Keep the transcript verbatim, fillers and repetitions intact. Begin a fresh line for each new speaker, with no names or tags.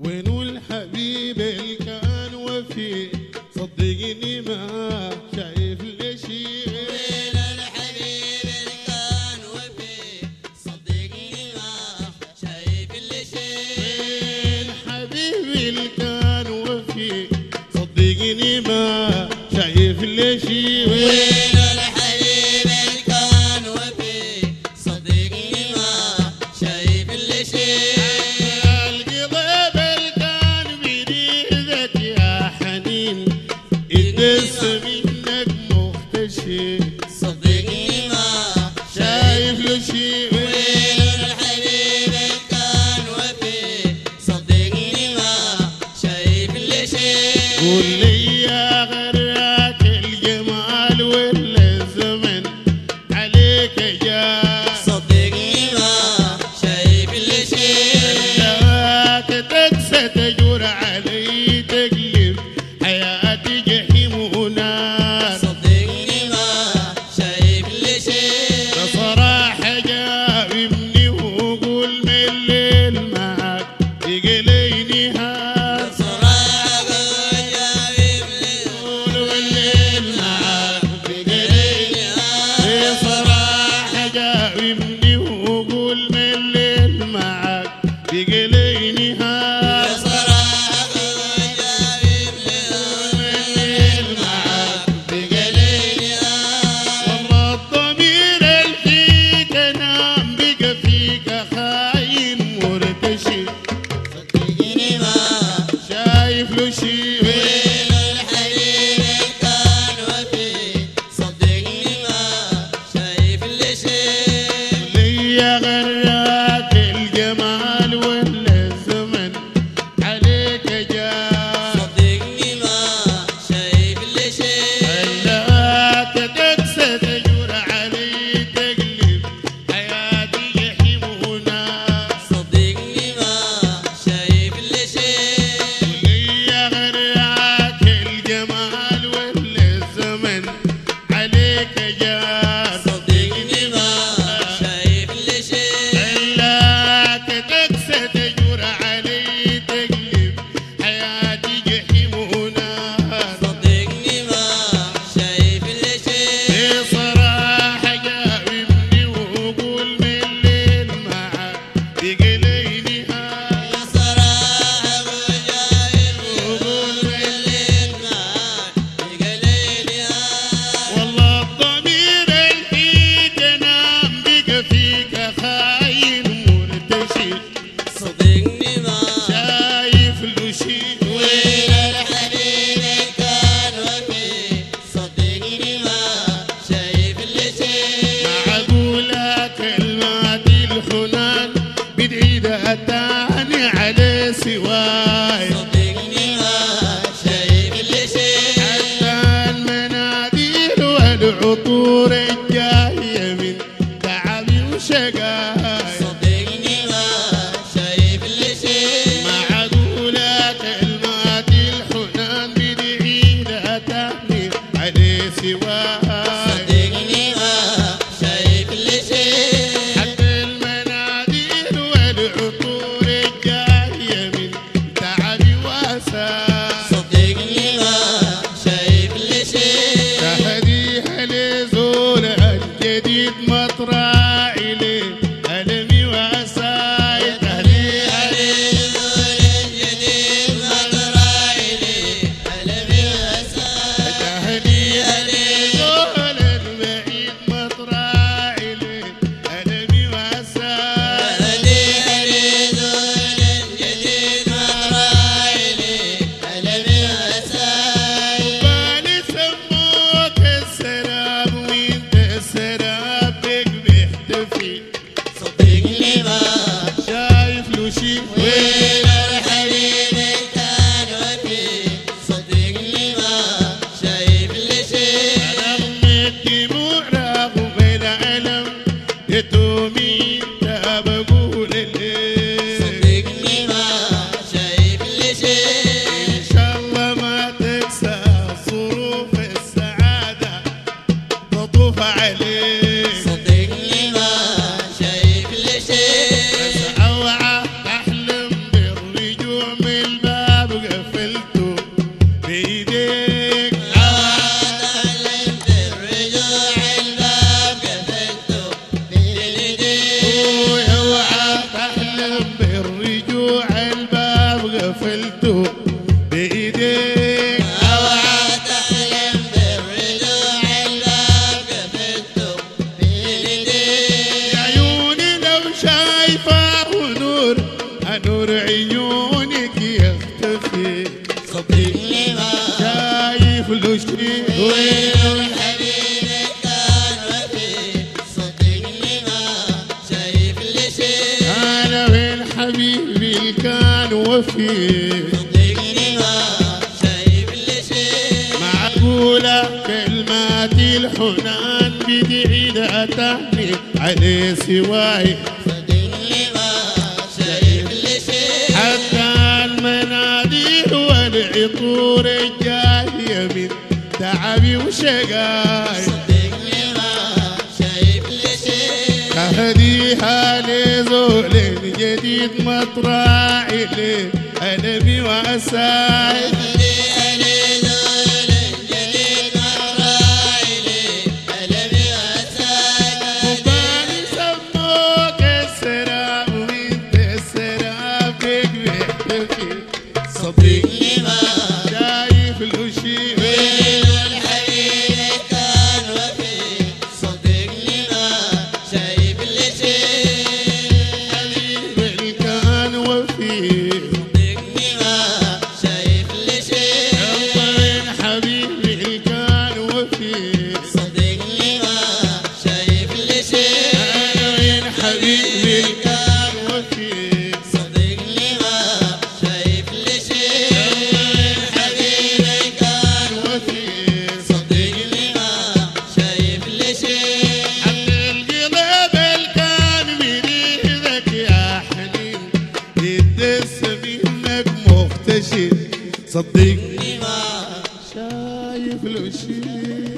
وينو الحبيب اللي كان وفي صدقني ما شايف لي شيء.
وين الحبيب اللي كان وفي صدقني ما شايف لي شيء.
وين حبيبي اللي كان وفي صدقني ما شايف لي شيء.
وين الحبيب اللي كان وفي صدقني ما شايف لي شيء.
القلب اللي كان بريدك يا حنين يدس منك مختشي
صدقني ما
شايف له شيء.
وين الحبيب اللي كان وفي صدقني ما شايف لي شيء.
قول لي يا غراك الجمال ولا الزمن عليك جاء.
صدقني ما شايف لي شيء.
دواك تكسى تجور علي تقلب حياتي جحيم ونار.
صدقني ما شايف لي شيء.
بصراحة جاوبني وقول من الليل معك يقليني هار.
بصراحة جاوبني
قول والليل معك يقليني هار. بصراحة جاوبني وقول من الليل معك يقليني هار.
بصراحة جاوبني
الليل معك
بقليلي
والله الضمير اللي فيك انام بقى فيك خاين مرتشي
صدقني ما
شايف له شي.
وين الحبيب اللي كان وفي صدقني ما شايف لي شيء.
لي يا غراك الجمال ولا الزمن عليك جاء.
صدقني ما شايف لي شيء.
خلاك تكسى تجور علي تقلب حياتي جحيم ونار.
صدقني ما شايف لي شيء.
لي يا غراك الجمال ولا الزمن عليك جار.
صدقني ما شايف لي شيء.
خلاك تكسى تجور علي تقلب حياتي جحيم ونار.
صدقني ما شايف لي شيء.
بصراحة جاوبني وقول من الليل معك يقليني هار.
بصراحة جايبني وقول الليل معاك بقليلي
والله الضمير اللي فيك انام بقى فيك خاين مرتشي
صدقني ما
شايف له شي.
وين الحبيب اللي كان وفي صدقني ما شايف لي شيء.
معقولة كلمات الحنان بدعيدها تاني على سواي.
صدقني ما شايف لي شيء.
حتى المناديل والعطور الجاية من تعبي وشقاي.
صدقني ما شايف لي شيء.
معقولة كلمات الحنان بدعيدها تاني على سواي.
صدقني ما شايف لي شيء.
حتى المناديل والعطور الجاية من تعب قفلته بإيديك
اوعى تحلم بالرجوع الباب قفلته بإيديك
عيوني لو شايفه نور نور عيونك يختفي
صدقني ما
شايف له شيء
وين حبيبك كان وفي صدقني ما شايف لي شيء
أنا وين حبيبي كان وفي
صدقني ما شايف لي شيء
معقولة كلمات الحنان بدعي لا تهني عليه سواي
صدقني ما شايف لي شيء
حتى المناديل والعطور الجاية من تعبي وشقاي
صدقني ما شايف لي شيء
أهديها لزول جديد مطرعي لألمي وأساي
أهديها لزول جديد مطرعي لألمي وأساي
وبالي سموك السراب وانت السراب بك بيحتفي صديقي
صدقني ما
شايف له شي
وين الحبيب كان وفي صدقني ما شايف لي شيء
حبيبي كان وفي
صدقني ما شايف لي شيء
وين حبيبي كان وفي
صدقني ما شايف لي شيء
وين حبيبي كان وفي
صدقني ما شايف لي شيء حبيبي كان
وفي
صدقني ما شايف لي شيء
عبد القلب الكان بريدك يا حنين يدس منك مختشي صدقني
ما
شايف له شي